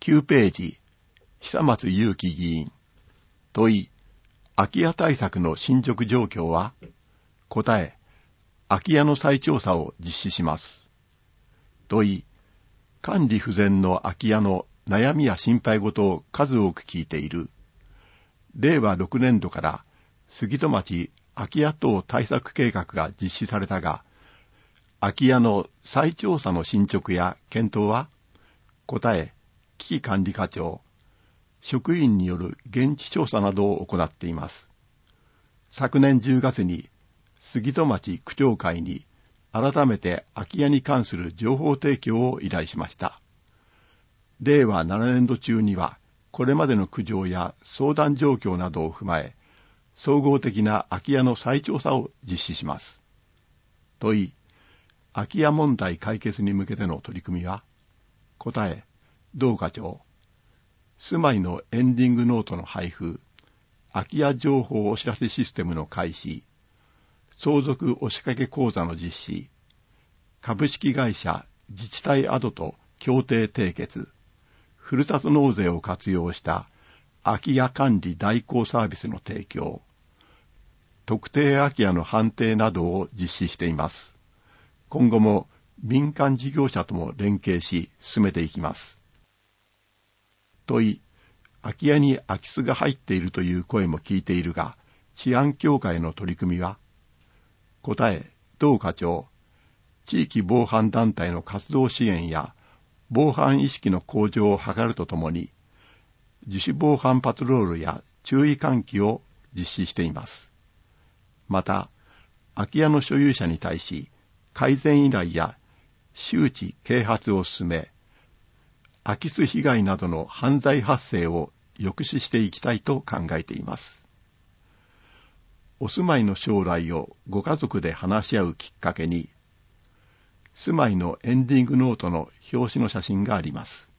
9ページ、久松裕樹議員。問い、空き家対策の進捗状況は？答え、空き家の再調査を実施します。問い、管理不全の空き家の悩みや心配事を数多く聞いている。令和6年度から杉戸町空き家等対策計画が実施されたが、空き家の再調査の進捗や検討は？答え、危機管理課長、職員による現地調査などを行っています。昨年10月に杉戸町区長会に改めて空き家に関する情報提供を依頼しました。令和7年度中にはこれまでの苦情や相談状況などを踏まえ、総合的な空き家の再調査を実施します。問い、空き家問題解決に向けての取り組みは？答え、同課長、住まいのエンディングノートの配布、空き家情報お知らせシステムの開始、相続押掛講座の実施、株式会社自治体アドと協定締結、ふるさと納税を活用した空き家管理代行サービスの提供、特定空き家の判定などを実施しています。今後も民間事業者とも連携し進めていきます。問い、空き家に空き巣が入っているという声も聞いているが、治安強化への取り組みは？答え、同課長、地域防犯団体の活動支援や防犯意識の向上を図るとともに、自主防犯パトロールや注意喚起を実施しています。また、空き家の所有者に対し、改善依頼や周知啓発を進め、空き巣被害などの犯罪発生を抑止していきたいと考えています。お住まいの将来をご家族で話し合うきっかけに、住まいのエンディングノートの表紙の写真があります。